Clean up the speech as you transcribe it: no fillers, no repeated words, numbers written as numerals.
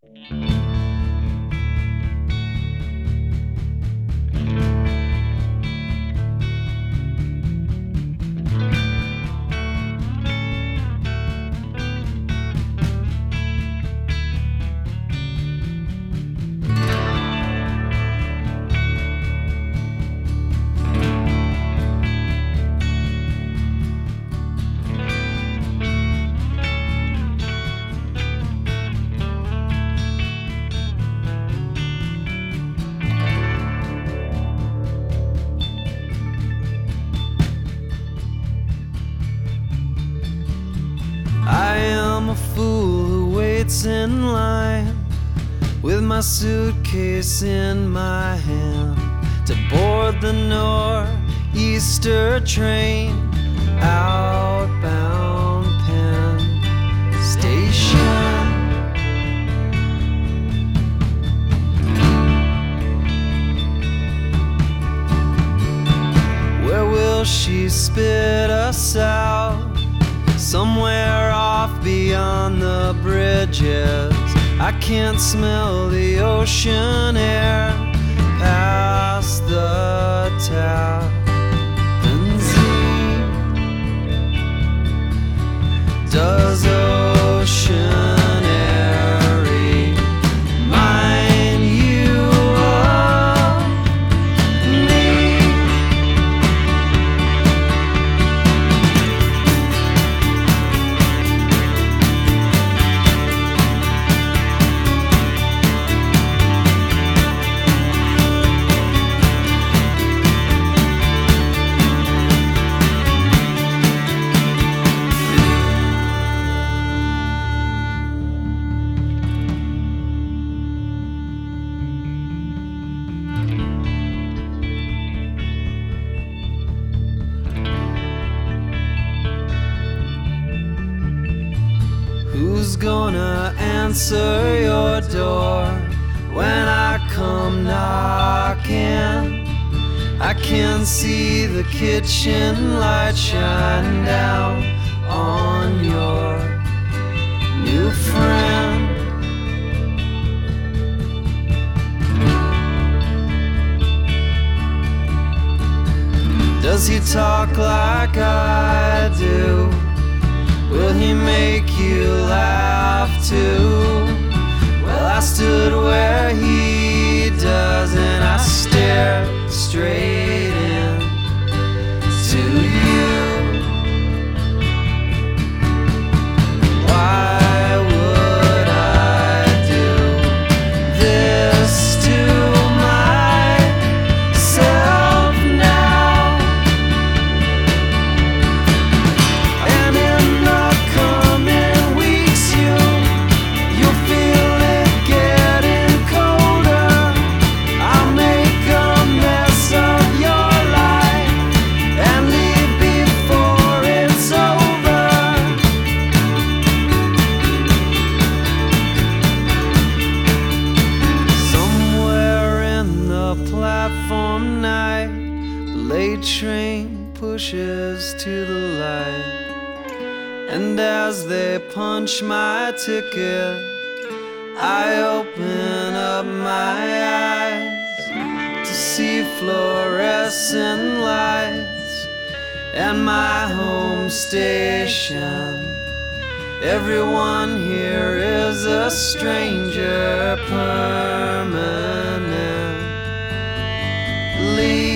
I am a fool who waits in line with my suitcase in my hand to board the northeaster train outbound Penn Station. Where will she spit us out? Somewhere off beyond the bridges. I can't smell the ocean air past the Tappan Zee. Does oceanary remind you of me? Who's gonna answer your door when I come knocking? I can see the kitchen light shine down on your new friend. Does he talk like I do? Will he make you laugh too? Well, I stood where he does and I stared straight in to you. Why would I do this to myself now? And in the coming weeks you'll feel it getting colder. I'll make a mess of your life and leave before it's over. Somewhere in the platform night, the late train pushes to the light. And as they punch my ticket, I open up my eyes to see fluorescent lights and my home station. Everyone here is a stranger permanently.